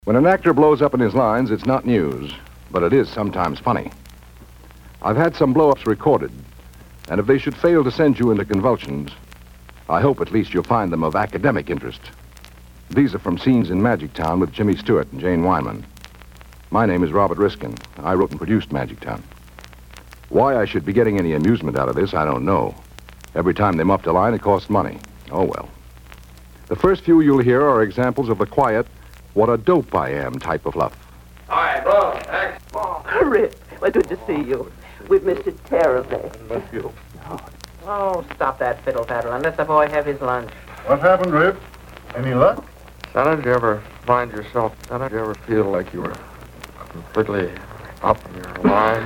When an actor blows up in his lines, it's not news, but it is sometimes funny. I've had some blow-ups recorded, and if they should fail to send you into convulsions, I hope at least you'll find them of academic interest. These are from scenes in Magic Town with Jimmy Stewart and Jane Wyman. My name is Robert Riskin. I wrote and produced Magic Town. Why I should be getting any amusement out of this, I don't know. Every time they muffed a line, it cost money. Oh, well. The first few you'll hear are examples of the quiet, what a dope I am type of fluff. All right, blow. Next. Rip, well, good to see you. We've missed it terribly. Miss you. Oh, stop that fiddle faddle and let the boy have his lunch. What happened, Rip? Any luck? Son, did you ever find yourself, son, did you ever feel like you were completely up in your line?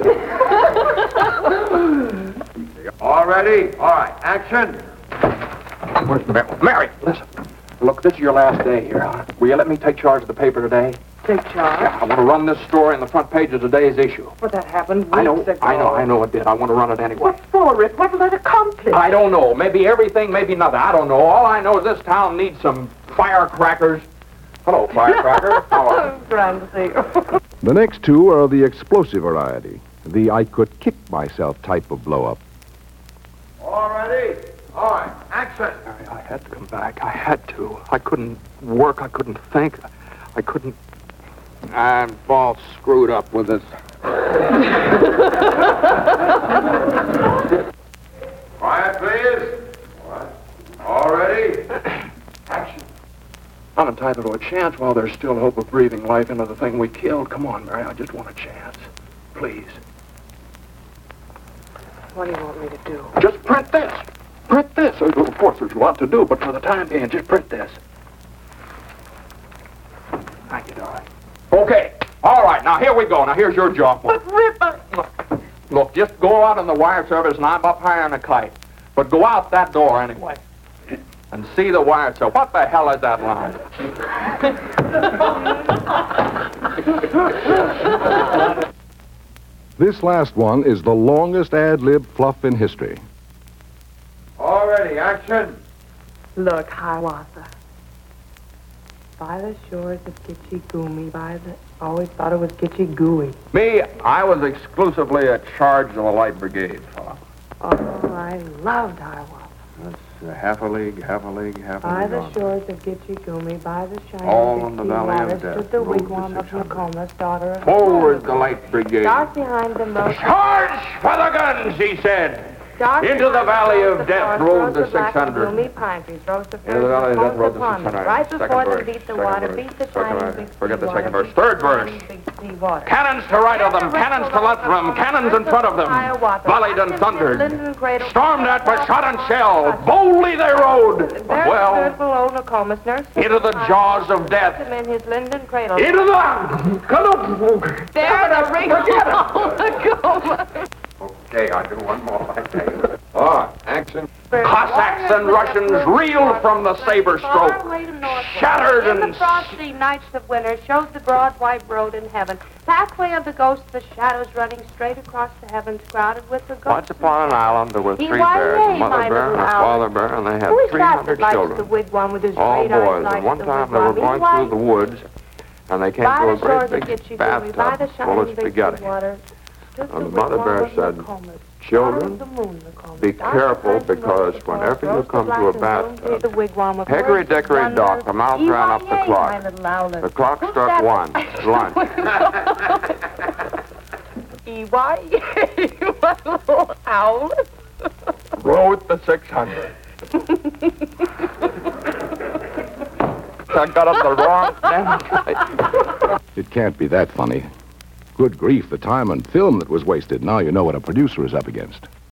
All ready? All right, action. Where's Mary, listen. Look, this is your last day here, huh? Will you let me take charge of the paper today? Take charge? Yeah, I want to run this story in the front page of today's issue. But that happened weeks I know it did. I want to run it anyway. What for, Rip? What will that accomplish? I don't know. Maybe everything, maybe nothing. I don't know. All I know is this town needs some firecrackers. Hello, firecracker. How are you? Grand to see you. The next two are the explosive variety, the I could kick myself type of blow-up. All ready? All right, action. I had to come back. I had to. I couldn't work. I couldn't think. I couldn't... I'm all screwed up with this. Quiet, please. All right. All ready? Action. I'm entitled to a chance while there's still hope of breathing life into the thing we killed. Come on, Mary. I just want a chance. Please. What do you want me to do? Just print this. Print this. Of course, there's a lot to do, but for the time being, just print this. Thank you, darling. Okay. All right. Now, here we go. Now, here's your job. But, Rip, Look, just go out in the wire service, and I'm up higher on a kite. But go out that door anyway. And see the wire service. What the hell is that line? This last one is the longest ad-lib fluff in history. All ready, action. Look, Hiawatha. By the shores of Gitche Gumi, always thought it was Gitche Gooey. Me, I was exclusively at charge of the Light Brigade, fella. Oh, I loved Hiawatha. That's half a league, half a league, half a By league. the shores of Gitche Gumi, by the shining All in the Dixie valley of waters, death, stood the rode the wigwam of 600. Nokomis, daughter of... Forward the Light Brigade. Dark behind them rose... Charge for the guns, he said. Dark Into the behind valley rose of the death forest, rode rose the black and 600. gloomy pine trees, rose the Into the valley of death rode the upon them. 600. Right Second before them verse, beat the second water, verse, beat the second shining verse. big Forget the sea second water, verse. beat Third the verse. shining big sea water. Cannons to right of them, cannons to left of them, cannons in front of them. Volleyed and thundered. Stormed at with shot and shell. Boldly they rode. But well, Below Nokomis, nurse into the jaws of death. him in his linden cradle. Into the... There, the ring of Nokomis. Okay, I'll do one more. All right, action. Cossacks and Russians reeled from the saber stroke. Shattered In the and... frosty nights of winter shows the broad white road in heaven. Pathway of the ghosts, the shadows running straight across the heavens, crowded with the ghosts. Once upon an island, there were He three was bears, made, a mother my bear and a little father Alice. bear, and they had Who is that 300 that lights the children. wigwam with his All great eyes boys. lights And one the time they were wigwam? going He's through the woods, and they came by to a the shores of great big Gitche Gumi, by the bathtub full shining of big sea spaghetti. water, stood And the wigwam mother bear of said, Nokomis. "Children, Out of the moon, Nokomis. be Dark careful, behind the because rose whenever you rose come the to a black and bathtub, blue, the wigwam of hickory words dickory and dock, wonders. the mouse ran up the E-Y-E, clock. my little owlet. The clock Who's struck that? 1. It's lunch. E-Y-E, my little owlet. Rode the 600. I got up the wrong damn kite. It can't be that funny. Good grief, the time and film that was wasted. Now you know what a producer is up against.